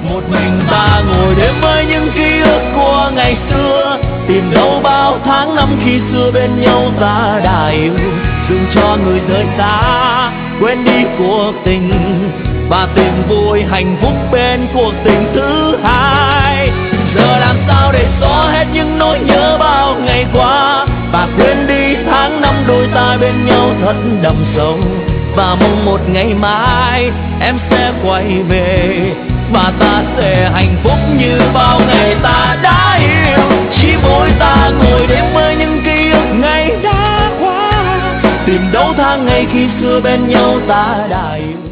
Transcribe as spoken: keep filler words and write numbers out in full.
Một mình ta ngồi đêm với những ký ức của ngày xưa, tìm đâu bao tháng năm khi xưa bên nhau ta đã yêu. Đừng cho người rời xa, quên đi cuộc tình và tìm vui hạnh phúc bên cuộc tình thứ hai. Giờ làm sao để xóa hết những nỗi nhớ bao ngày qua và quên đi tháng năm đôi ta bên nhau thật đậm sâu, và mong một ngày mai em sẽ quay về và ta sẽ hạnh phúc như bao ngày ta đã yêu. Chỉ mỗi ta ngồi đêm với những ký ức ngày đã qua, tìm đâu tháng ngày khi xưa bên nhau ta đã yêu.